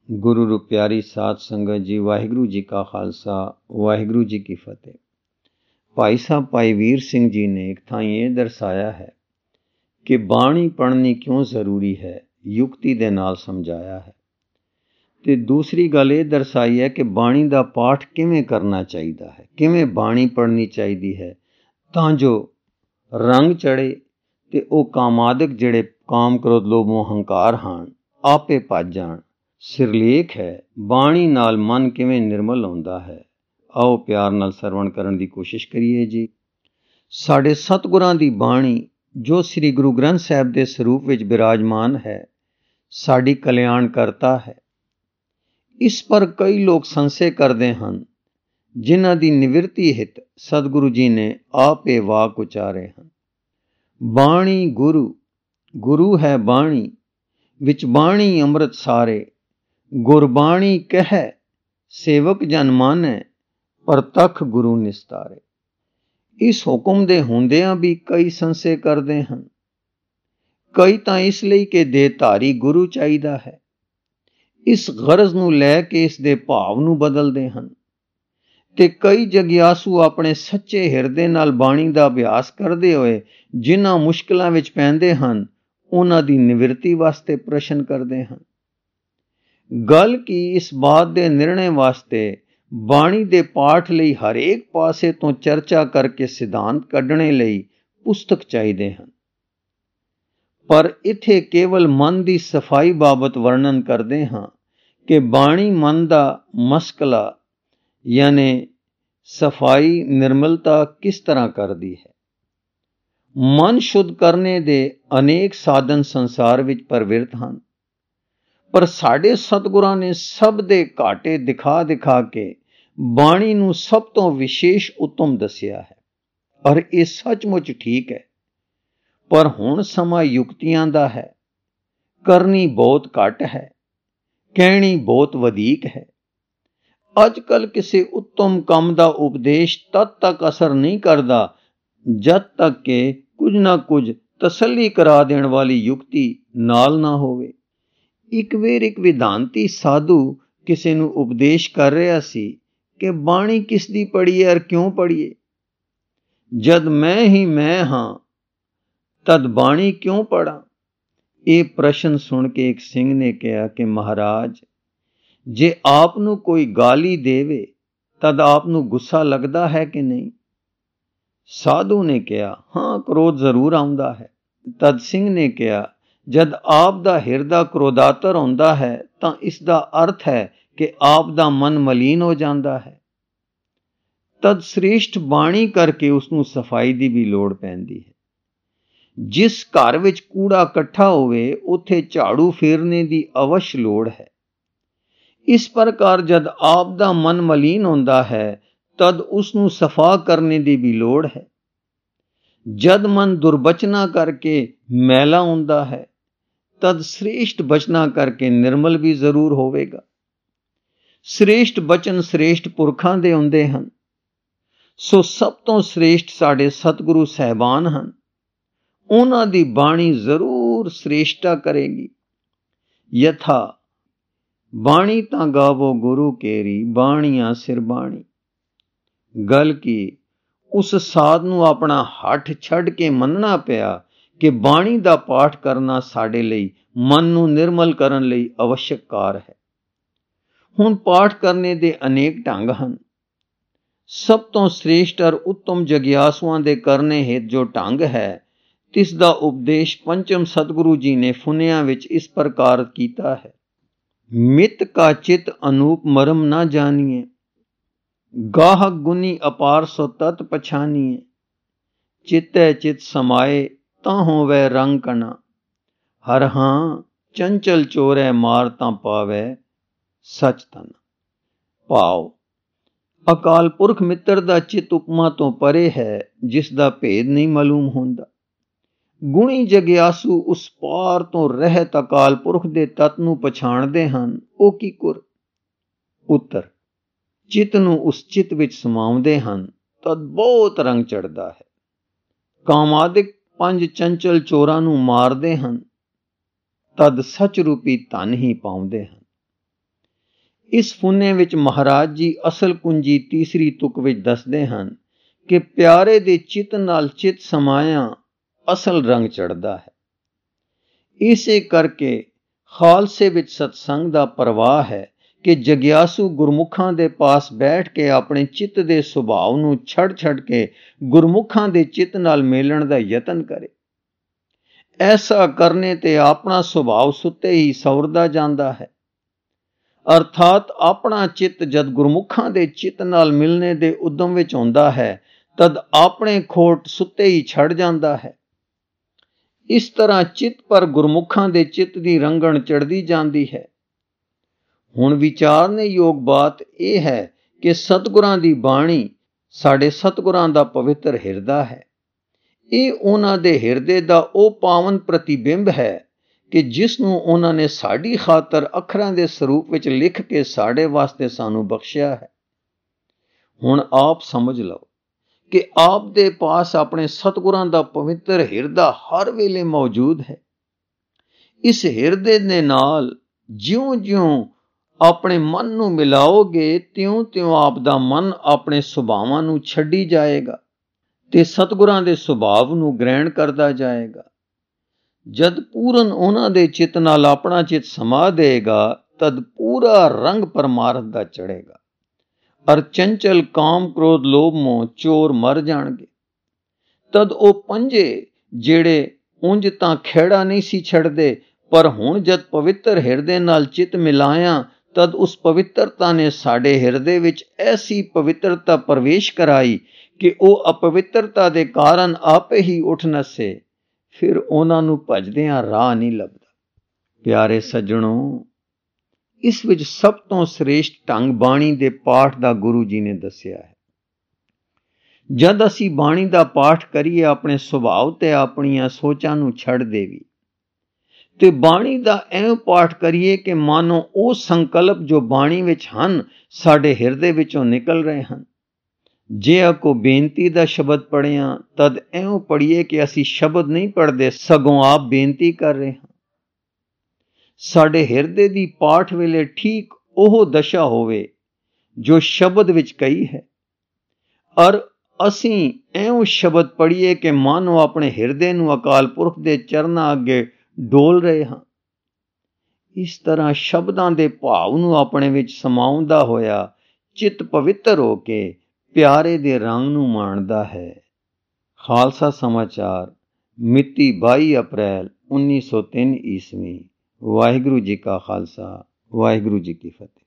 ਗੁਰੂ ਰੂ ਪਿਆਰੀ ਸਾਧ ਸੰਗਤ ਜੀ, ਵਾਹਿਗੁਰੂ ਜੀ ਕਾ ਖਾਲਸਾ, ਵਾਹਿਗੁਰੂ ਜੀ ਕੀ ਫਤਿਹ। ਭਾਈ ਸਾਹਿਬ ਭਾਈ ਵੀਰ ਸਿੰਘ ਜੀ ਨੇ ਇੱਕ ਥਾਂ ਇਹ ਦਰਸਾਇਆ ਹੈ ਕਿ ਬਾਣੀ ਪੜ੍ਹਨੀ ਕਿਉਂ ਜ਼ਰੂਰੀ ਹੈ, ਯੁਕਤੀ ਦੇ ਨਾਲ ਸਮਝਾਇਆ ਹੈ। ਤੇ ਦੂਸਰੀ ਗੱਲ ਇਹ ਦਰਸਾਈ ਹੈ ਕਿ ਬਾਣੀ ਦਾ ਪਾਠ ਕਿਵੇਂ ਕਰਨਾ ਚਾਹੀਦਾ ਹੈ, ਕਿਵੇਂ ਬਾਣੀ ਪੜ੍ਹਨੀ ਚਾਹੀਦੀ ਹੈ ਤਾਂ ਜੋ ਰੰਗ ਚੜ੍ਹੇ ਤੇ ਉਹ ਕਾਮਾਦਿਕ ਜਿਹੜੇ ਕਾਮ, ਕ੍ਰੋਧ, ਲੋਭ, ਮੋਹ, ਹੰਕਾਰ ਹਨ ਆਪੇ ਭੱਜ ਜਾਣ। ਸਿਰਲੇਖ ਹੈ ਬਾਣੀ ਨਾਲ ਮਨ ਕਿਵੇਂ ਨਿਰਮਲ ਹੁੰਦਾ ਹੈ। ਆਓ ਪਿਆਰ ਨਾਲ ਸਰਵਣ ਕਰਨ ਦੀ ਕੋਸ਼ਿਸ਼ ਕਰੀਏ ਜੀ। ਸਾਡੇ ਸਤਿਗੁਰਾਂ ਦੀ ਬਾਣੀ ਜੋ ਸ੍ਰੀ ਗੁਰੂ ਗ੍ਰੰਥ ਸਾਹਿਬ ਦੇ ਸਰੂਪ ਵਿੱਚ ਬਿਰਾਜਮਾਨ ਹੈ, ਸਾਡੀ ਕਲਿਆਣ ਕਰਤਾ ਹੈ। ਇਸ ਪਰ ਕਈ ਲੋਕ ਸੰਸ਼ੇ ਕਰਦੇ ਹਨ, ਜਿਨ੍ਹਾਂ ਦੀ ਨਿਵਰਤੀ ਹਿਤ ਸਤਿਗੁਰੂ ਜੀ ਨੇ ਆਪੇ ਵਾਕ ਉਚਾਰੇ ਹਨ। ਬਾਣੀ ਗੁਰੂ ਹੈ ਬਾਣੀ, ਵਿੱਚ ਬਾਣੀ ਅੰਮ੍ਰਿਤ ਸਾਰੇ। ਗੁਰਬਾਣੀ ਕਹਿ ਸੇਵਕ ਜਨ ਮਾਨੈ, ਪ੍ਰਤੱਖ ਗੁਰੂ ਨਿਸਤਾਰੇ। ਇਸ ਹੁਕਮ ਦੇ ਹੁੰਦਿਆਂ ਵੀ ਕਈ ਸੰਸ਼ੇ ਕਰਦੇ ਹਨ। ਕਈ ਤਾਂ ਇਸ ਲਈ ਕਿ ਦੇਹਧਾਰੀ ਗੁਰੂ ਚਾਹੀਦਾ ਹੈ, ਇਸ ਗਰਜ਼ ਨੂੰ ਲੈ ਕੇ ਇਸ ਦੇ ਭਾਵ ਨੂੰ ਬਦਲਦੇ ਹਨ। ਤੇ ਕਈ ਜਗਿਆਸੂ ਆਪਣੇ ਸੱਚੇ ਹਿਰਦੇ ਨਾਲ ਬਾਣੀ ਦਾ ਅਭਿਆਸ ਕਰਦੇ ਹੋਏ ਜਿਨ੍ਹਾਂ ਮੁਸ਼ਕਿਲਾਂ ਵਿੱਚ ਪੈਂਦੇ ਹਨ, ਉਹਨਾਂ ਦੀ ਨਿਵਰਤੀ ਵਾਸਤੇ ਪ੍ਰਸ਼ਨ ਕਰਦੇ ਹਨ। ਗੱਲ ਕੀ ਇਸ ਬਾਤ ਦੇ ਨਿਰਣੇ ਵਾਸਤੇ ਬਾਣੀ ਦੇ ਪਾਠ ਲਈ ਹਰੇਕ ਪਾਸੇ ਤੋਂ ਚਰਚਾ ਕਰਕੇ ਸਿਧਾਂਤ ਕੱਢਣੇ ਲਈ ਪੁਸਤਕ ਚਾਹੀਦੇ ਹਨ। ਪਰ ਇੱਥੇ ਕੇਵਲ ਮਨ ਦੀ ਸਫਾਈ ਬਾਬਤ ਵਰਣਨ ਕਰਦੇ ਹਾਂ ਕਿ ਬਾਣੀ ਮਨ ਦਾ ਮਸਕਲਾ ਯਾਨੀ ਸਫਾਈ, ਨਿਰਮਲਤਾ ਕਿਸ ਤਰ੍ਹਾਂ ਕਰਦੀ ਹੈ। ਮਨ ਸ਼ੁੱਧ ਕਰਨੇ ਦੇ ਅਨੇਕ ਸਾਧਨ ਸੰਸਾਰ ਵਿੱਚ ਪ੍ਰਵਿਰਤ ਹਨ, ਪਰ ਸਾਡੇ ਸਤਿਗੁਰਾਂ ਨੇ ਸਭ ਦੇ ਘਾਟੇ ਦਿਖਾ ਕੇ ਬਾਣੀ ਨੂੰ ਸਭ ਤੋਂ ਵਿਸ਼ੇਸ਼ ਉੱਤਮ ਦੱਸਿਆ ਹੈ। ਔਰ ਇਹ ਸੱਚਮੁੱਚ ਠੀਕ ਹੈ। ਪਰ ਹੁਣ ਸਮਾਂ ਯੁਕਤੀਆਂ ਦਾ ਹੈ, ਕਰਨੀ ਬਹੁਤ ਘੱਟ ਹੈ, ਕਹਿਣੀ ਬਹੁਤ ਵਧੇਕ ਹੈ। ਅੱਜ ਕੱਲ੍ਹ ਕਿਸੇ ਉੱਤਮ ਕੰਮ ਦਾ ਉਪਦੇਸ਼ ਤਦ ਤੱਕ ਅਸਰ ਨਹੀਂ ਕਰਦਾ ਜਦ ਤੱਕ ਕਿ ਕੁਝ ਨਾ ਕੁਝ ਤਸੱਲੀ ਕਰਾ ਦੇਣ ਵਾਲੀ ਯੁਕਤੀ ਨਾਲ ਨਾ ਹੋਵੇ। ਇੱਕ ਵੇਰ ਇੱਕ ਵਿਦਾਂਤੀ ਸਾਧੂ ਕਿਸੇ ਨੂੰ ਉਪਦੇਸ਼ ਕਰ ਰਿਹਾ ਸੀ ਕਿ ਬਾਣੀ ਕਿਸ ਦੀ ਪੜ੍ਹੀਏ ਔਰ ਕਿਉਂ ਪੜ੍ਹੀਏ। ਜਦ ਮੈਂ ਹੀ ਮੈਂ ਹਾਂ ਤਦ ਬਾਣੀ ਕਿਉਂ ਪੜ੍ਹਾਂ। ਇਹ ਪ੍ਰਸ਼ਨ ਸੁਣ ਕੇ ਇੱਕ ਸਿੰਘ ਨੇ ਕਿਹਾ ਕਿ ਮਹਾਰਾਜ, ਜੇ ਆਪ ਨੂੰ ਕੋਈ ਗਾਲੀ ਦੇਵੇ ਤਦ ਆਪ ਨੂੰ ਗੁੱਸਾ ਲੱਗਦਾ ਹੈ ਕਿ ਨਹੀਂ। ਸਾਧੂ ਨੇ ਕਿਹਾ, ਹਾਂ, ਕ੍ਰੋਧ ਜ਼ਰੂਰ ਆਉਂਦਾ ਹੈ। ਤਦ ਸਿੰਘ ਨੇ ਕਿਹਾ, ਜਦ ਆਪ ਦਾ ਹਿਰਦਾ ਕ੍ਰੋਧਾਤਰ ਹੁੰਦਾ ਹੈ ਤਾਂ ਇਸ ਦਾ ਅਰਥ ਹੈ ਕਿ ਆਪ ਦਾ ਮਨ ਮਲੀਨ ਹੋ ਜਾਂਦਾ ਹੈ। ਤਦ ਸ੍ਰੇਸ਼ਟ ਬਾਣੀ ਕਰਕੇ ਉਸ ਨੂੰ ਸਫਾਈ ਦੀ ਵੀ ਲੋੜ ਪੈਂਦੀ ਹੈ। ਜਿਸ ਘਰ ਵਿੱਚ ਕੂੜਾ ਇਕੱਠਾ ਹੋਵੇ ਉੱਥੇ ਝਾੜੂ ਫੇਰਨੇ ਦੀ ਅਵਸ਼ ਲੋੜ ਹੈ। ਇਸ ਪ੍ਰਕਾਰ ਜਦ ਆਪ ਦਾ ਮਨ ਮਲੀਨ ਹੁੰਦਾ ਹੈ ਤਦ ਉਸ ਨੂੰ ਸਫਾ ਕਰਨੇ ਦੀ ਵੀ ਲੋੜ ਹੈ। ਜਦ ਮਨ ਦੁਰਬਚਨਾ ਕਰਕੇ ਮੈਲਾ ਹੁੰਦਾ ਹੈ ਤਦ ਸ੍ਰੇਸ਼ਟ ਬਚਨਾ ਕਰਕੇ ਨਿਰਮਲ ਵੀ ਜ਼ਰੂਰ ਹੋਵੇਗਾ। ਸ੍ਰੇਸ਼ਟ ਬਚਨ ਸ੍ਰੇਸ਼ਟ ਪੁਰਖਾਂ ਦੇ ਹੁੰਦੇ ਹਨ। ਸੋ ਸਭ ਤੋਂ ਸ੍ਰੇਸ਼ਟ ਸਾਡੇ ਸਤਿਗੁਰੂ ਸਾਹਿਬਾਨ ਹਨ। ਉਹਨਾਂ ਦੀ ਬਾਣੀ ਜ਼ਰੂਰ ਸ੍ਰੇਸ਼ਟਾ ਕਰੇਗੀ। ਯਥਾ ਬਾਣੀ ਤਾਂ ਗਾਵੋ ਗੁਰੂ ਕੇਰੀ, ਬਾਣੀਆਂ ਸਿਰ ਬਾਣੀ। ਗੱਲ ਕੀ ਉਸ ਸਾਧ ਨੂੰ ਆਪਣਾ ਹੱਠ ਛੱਡ ਕੇ ਮੰਨਣਾ ਪਿਆ ਕਿ ਬਾਣੀ ਦਾ ਪਾਠ ਕਰਨਾ ਸਾਡੇ ਲਈ ਮਨ ਨੂੰ ਨਿਰਮਲ ਕਰਨ ਲਈ ਅਵਸ਼ਕ ਕਾਰ ਹੈ। ਹੁਣ ਪਾਠ ਕਰਨੇ ਦੇ ਅਨੇਕ ਢੰਗ ਹਨ। ਸਭ ਤੋਂ ਸ੍ਰੇਸ਼ਟ ਔਰ ਉੱਤਮ ਜਗਿਆਸੂਆਂ ਦੇ ਕਰਨੇ ਹਿਤ ਜੋ ਢੰਗ ਹੈ, ਤਿਸ ਦਾ ਉਪਦੇਸ਼ ਪੰਚਮ ਸਤਿਗੁਰੂ ਜੀ ਨੇ ਫੁਨਿਆਂ ਵਿੱਚ ਇਸ ਪ੍ਰਕਾਰ ਕੀਤਾ ਹੈ। ਮਿਤ ਕਾ ਚਿਤ ਅਨੂਪ ਮਰਮ ਨਾ ਜਾਣੀਏ, ਗਾਹਕ ਗੁਨੀ ਅਪਾਰ ਸੋ ਤਤ ਪਛਾਨੀਏ। ਚਿਤੈ ਚਿਤ ਸਮਾਏ ਤਾਂ ਹੋਵੇ ਰੰਗ ਕਣਾ, ਹਰ ਹਾਂ ਚੰਚਲ ਚੋਰੈ ਮਾਰ ਤਾਂ ਪਾਵੇ ਸਚ ਤਨ। ਭਾਵ, ਅਕਾਲ ਪੁਰਖ ਮਿੱਤਰ ਦਾ ਚਿੱਤ ਉਪਮਾ ਤੋਂ ਪਰੇ ਹੈ, ਜਿਸ ਦਾ ਭੇਦ ਨਹੀਂ ਮਾਲੂਮ ਹੁੰਦਾ। ਗੁਣੀ ਜਗਿਆਸੂ ਉਸ ਪਾਰ ਤੋਂ ਰਹਿਤ ਅਕਾਲ ਪੁਰਖ ਦੇ ਤੱਤ ਨੂੰ ਪਛਾਣਦੇ ਹਨ। ਉਹ ਕੀ ਕੁਰ ਉੱਤਰ ਚਿੱਤ ਨੂੰ ਉਸ ਚਿੱਤ ਵਿੱਚ ਸਮਾਉਂਦੇ ਹਨ ਤਦ ਬਹੁਤ ਰੰਗ ਚੜ੍ਹਦਾ ਹੈ। ਕਾਮਾਦਿਕ ਪੰਜ ਚੰਚਲ ਚੋਰਾਂ ਨੂੰ ਮਾਰਦੇ ਹਨ ਤਦ ਸੱਚ ਰੂਪੀ ਧਨ ਹੀ ਪਾਉਂਦੇ ਹਨ। ਇਸ ਫੁੰਨੇ ਵਿੱਚ ਮਹਾਰਾਜ ਜੀ ਅਸਲ ਕੁੰਜੀ ਤੀਸਰੀ ਤੁਕ ਵਿੱਚ ਦੱਸਦੇ ਹਨ ਕਿ ਪਿਆਰੇ ਦੇ ਚਿੱਤ ਨਾਲ ਚਿੱਤ ਸਮਾਇਆ ਅਸਲ ਰੰਗ ਚੜ੍ਹਦਾ ਹੈ। ਇਸੇ ਕਰਕੇ ਖਾਲਸੇ ਵਿੱਚ ਸਤਸੰਗ ਦਾ ਪ੍ਰਵਾਹ ਹੈ ਕਿ ਜਗਿਆਸੂ ਗੁਰਮੁਖਾਂ ਦੇ ਪਾਸ ਬੈਠ ਕੇ ਆਪਣੇ ਚਿੱਤ ਦੇ ਸੁਭਾਅ ਨੂੰ ਛੱਡ ਕੇ ਗੁਰਮੁਖਾਂ ਦੇ ਚਿੱਤ ਨਾਲ ਮੇਲਣ ਦਾ ਯਤਨ ਕਰੇ। ਐਸਾ ਕਰਨੇ ਤੇ ਆਪਣਾ ਸੁਭਾਅ ਸੁੱਤੇ ਹੀ ਸਵਰਦਾ ਜਾਂਦਾ ਹੈ। ਅਰਥਾਤ ਆਪਣਾ ਚਿੱਤ ਜਦ ਗੁਰਮੁਖਾਂ ਦੇ ਚਿੱਤ ਨਾਲ ਮਿਲਣੇ ਦੇ ਉਦਮ ਵਿੱਚ ਹੁੰਦਾ ਹੈ ਤਦ ਆਪਣੇ ਖੋਟ ਸੁੱਤੇ ਹੀ ਛੱਡ ਜਾਂਦਾ ਹੈ। ਇਸ ਤਰ੍ਹਾਂ ਚਿੱਤ ਪਰ ਗੁਰਮੁਖਾਂ ਦੇ ਚਿੱਤ ਦੀ ਰੰਗਣ ਚੜ੍ਹਦੀ ਜਾਂਦੀ ਹੈ। ਹੁਣ ਵਿਚਾਰਨੇ ਯੋਗ ਬਾਤ ਇਹ ਹੈ ਕਿ ਸਤਿਗੁਰਾਂ ਦੀ ਬਾਣੀ ਸਾਡੇ ਸਤਿਗੁਰਾਂ ਦਾ ਪਵਿੱਤਰ ਹਿਰਦਾ ਹੈ। ਇਹ ਉਹਨਾਂ ਦੇ ਹਿਰਦੇ ਦਾ ਉਹ ਪਾਵਨ ਪ੍ਰਤੀਬਿੰਬ ਹੈ ਕਿ ਜਿਸ ਨੂੰ ਉਹਨਾਂ ਨੇ ਸਾਡੀ ਖਾਤਰ ਅੱਖਰਾਂ ਦੇ ਸਰੂਪ ਵਿੱਚ ਲਿਖ ਕੇ ਸਾਡੇ ਵਾਸਤੇ ਸਾਨੂੰ ਬਖਸ਼ਿਆ ਹੈ। ਹੁਣ ਆਪ ਸਮਝ ਲਓ ਕਿ ਆਪ ਦੇ ਪਾਸ ਆਪਣੇ ਸਤਿਗੁਰਾਂ ਦਾ ਪਵਿੱਤਰ ਹਿਰਦਾ ਹਰ ਵੇਲੇ ਮੌਜੂਦ ਹੈ। ਇਸ ਹਿਰਦੇ ਦੇ ਨਾਲ ਜਿਉਂ-ਜਿਉਂ ਆਪਣੇ ਮਨ ਨੂੰ ਮਿਲਾਓਗੇ ਤਿਉਂ-ਤਿਉਂ ਆਪ ਦਾ ਮਨ ਆਪਣੇ ਸੁਭਾਵਾਂ ਨੂੰ ਛੱਡੀ ਜਾਏਗਾ ਤੇ ਸਤਿਗੁਰਾਂ ਦੇ ਸੁਭਾਵ ਨੂੰ ਗ੍ਰਹਿਣ ਕਰਦਾ ਜਾਏਗਾ। ਜਦ ਪੂਰਨ ਉਹਨਾਂ ਦੇ ਚਿੱਤ ਨਾਲ ਆਪਣਾ ਚਿੱਤ ਸਮਾ ਦੇਗਾ ਤਦ ਪੂਰਾ ਰੰਗ ਪਰਮਾਰਥ ਦਾ ਚੜ੍ਹੇਗਾ ਅਰ ਚੰਚਲ ਕਾਮ ਕ੍ਰੋਧ ਲੋਭ ਮੋਹ ਚੋਰ ਮਰ ਜਾਣਗੇ। ਤਦ ਉਹ ਪੰਜੇ ਜਿਹੜੇ ਉਂਝ ਤਾਂ ਖੇੜਾ ਨਹੀਂ ਸੀ ਛੱਡਦੇ ਪਰ ਹੁਣ ਜਦ ਪਵਿੱਤਰ ਹਿਰਦੇ ਨਾਲ ਚਿੱਤ ਮਿਲਾਇਆ ਤਦ ਉਸ ਪਵਿੱਤਰਤਾ ਨੇ ਸਾਡੇ ਹਿਰਦੇ ਵਿੱਚ ਐਸੀ ਪਵਿੱਤਰਤਾ ਪ੍ਰਵੇਸ਼ ਕਰਾਈ ਕਿ ਉਹ ਅਪਵਿੱਤਰਤਾ ਦੇ ਕਾਰਨ ਆਪੇ ਹੀ ਉੱਠ ਨੱਸੇ। ਫਿਰ ਉਹਨਾਂ ਨੂੰ ਭਜਦਿਆਂ ਰਾਹ ਨਹੀਂ ਲੱਭਦਾ। ਪਿਆਰੇ ਸੱਜਣੋ, ਇਸ ਵਿੱਚ ਸਭ ਤੋਂ ਸ੍ਰੇਸ਼ਟ ਢੰਗ ਬਾਣੀ ਦੇ ਪਾਠ ਦਾ ਗੁਰੂ ਜੀ ਨੇ ਦੱਸਿਆ ਹੈ। ਜਦ ਅਸੀਂ ਬਾਣੀ ਦਾ ਪਾਠ ਕਰੀਏ ਆਪਣੇ ਸੁਭਾਅ ਤੇ ਆਪਣੀਆਂ ਸੋਚਾਂ ਨੂੰ ਛੱਡ ਦੇਵੀ ਤੇ ਬਾਣੀ ਦਾ ਐਂ ਪਾਠ ਕਰੀਏ ਕਿ ਮਾਨੋ ਉਹ ਸੰਕਲਪ ਜੋ ਬਾਣੀ ਵਿੱਚ ਹਨ ਸਾਡੇ ਹਿਰਦੇ ਵਿੱਚੋਂ ਨਿਕਲ ਰਹੇ ਹਨ। ਜੇ ਕੋ ਬੇਨਤੀ ਦਾ ਸ਼ਬਦ ਪੜ੍ਹਿਆ ਤਦ ਐਂ ਪੜ੍ਹੀਏ ਕਿ ਅਸੀਂ ਸ਼ਬਦ ਨਹੀਂ ਪੜ੍ਹਦੇ ਸਗੋਂ ਆਪ ਬੇਨਤੀ ਕਰ ਰਹੇ ਹਾਂ। ਸਾਡੇ ਹਿਰਦੇ ਦੀ ਪਾਠ ਵੇਲੇ ਠੀਕ ਉਹ ਦਸ਼ਾ ਹੋਵੇ ਜੋ ਸ਼ਬਦ ਵਿੱਚ ਕਹੀ ਹੈ ਔਰ ਅਸੀਂ ਐਂ ਸ਼ਬਦ ਪੜ੍ਹੀਏ ਕਿ ਮਾਨੋ ਆਪਣੇ ਹਿਰਦੇ ਨੂੰ ਅਕਾਲ ਪੁਰਖ ਦੇ ਚਰਨਾਂ ਅੱਗੇ ਡੋਲ ਰਹੇ ਹਾਂ। ਇਸ ਤਰ੍ਹਾਂ ਸ਼ਬਦਾਂ ਦੇ ਭਾਵ ਨੂੰ ਆਪਣੇ ਵਿੱਚ ਸਮਾਉਂਦਾ ਹੋਇਆ ਚਿੱਤ ਪਵਿੱਤਰ ਹੋ ਕੇ ਪਿਆਰੇ ਦੇ ਰੰਗ ਨੂੰ ਮਾਣਦਾ ਹੈ। ਖਾਲਸਾ ਸਮਾਚਾਰ ਮਿਤੀ 22 ਅਪ੍ਰੈਲ 1903 ਈਸਵੀ। ਵਾਹਿਗੁਰੂ ਜੀ ਕਾ ਖਾਲਸਾ, ਵਾਹਿਗੁਰੂ ਜੀ ਕੀ ਫਤਿਹ।